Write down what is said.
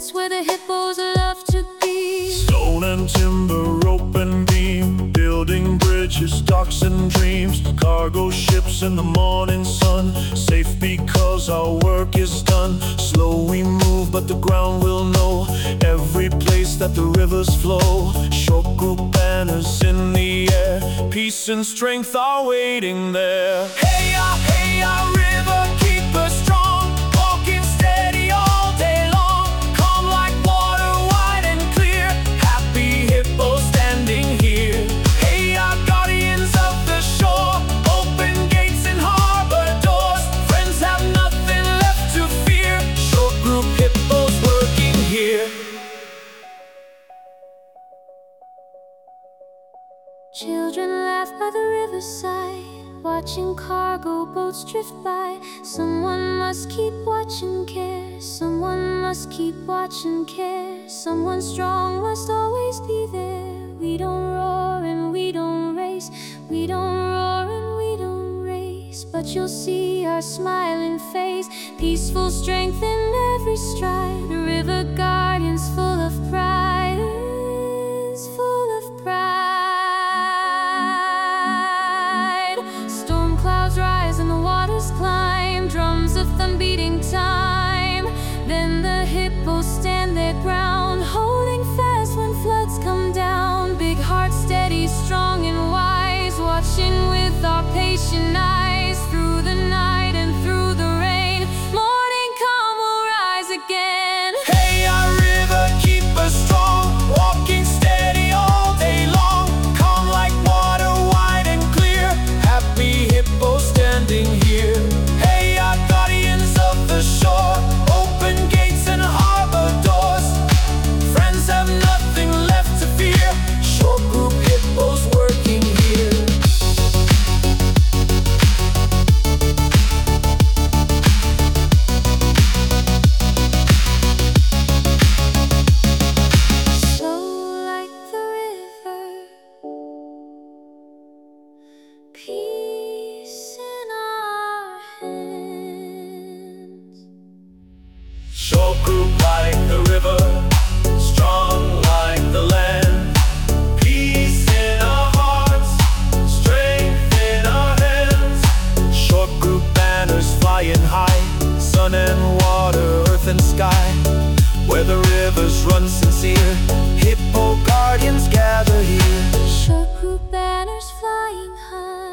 place where the hippos love to be. Stone and timber, rope and beam, building bridges, docks and dreams, cargo ships in the morning sun, safe because our work is done. Slow we move, but the ground will know every place that the rivers flow. Short group banners in the air, peace and strength are waiting there. Hey ya, river, keep us strong, walking steady all day long. Calm like water, wide and clear, happy hippo standing here. Hey ya, guardians of the shore, open gates and harbor doors. Friends have nothing left to fear, short group hippos working here. Children laugh by the riverside, watching cargo boats drift by. Someone must keep watching care, someone must keep watching care. Someone strong must always be there. We don't roar and we don't race, we don't roar and we don't race, but you'll see our smiling face, peaceful strength in every stride. The river guardians full of pride, full of pride. Storm clouds rise and the waters climb, drums of them beating time. Then the hippos stand their ground, holding fast when floods come down. Big hearts steady, strong and wise, watching with our patient eyes. Through the night and through the rain, morning come will rise again. Hey ya, river, keep us strong, walking steady all day long. Calm like water, wide and clear, happy hippo standing here. Hey ya, guardians of the shore, open gates and harbor doors. Friends have nothing left to fear, short group hippos working here. Slow like the river, peace in our hands. Short group like the river, strong like the land. Peace in our hearts, strength in our hands. Short group banners flying high, sun and water, earth and sky. Where the rivers run sincere, hippo guardians gather here. Short group banners flying high.